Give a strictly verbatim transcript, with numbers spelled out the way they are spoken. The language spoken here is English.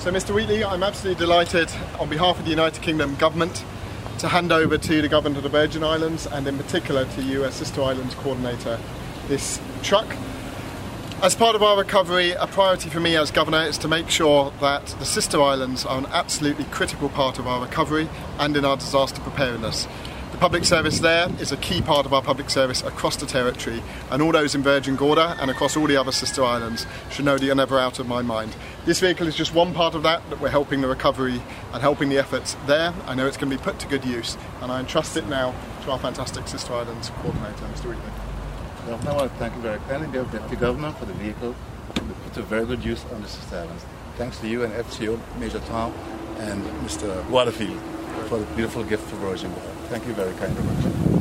So, Mister Wheatley, I'm absolutely delighted on behalf of the United Kingdom Government to hand over to the Government of the Virgin Islands and in particular to you as Sister Islands Coordinator this truck. As part of our recovery, a priority for me as Governor is to make sure that the Sister Islands are an absolutely critical part of our recovery and in our disaster preparedness. The public service there is a key part of our public service across the territory, and all those in Virgin Gorda and across all the other Sister Islands should know that you're never out of my mind. This vehicle is just one part of that, that we're helping the recovery and helping the efforts there. I know it's going to be put to good use, and I entrust it now to our fantastic Sister Islands Coordinator, Mister Wheatley. Governor, I want to thank you very kindly, the Deputy Governor, for the vehicle. It put to very good use on the Sister Islands. Thanks to you and F C O, Major Tom, and Mister Waterfield for the beautiful gift for Virgin Gorda. Thank you very kindly.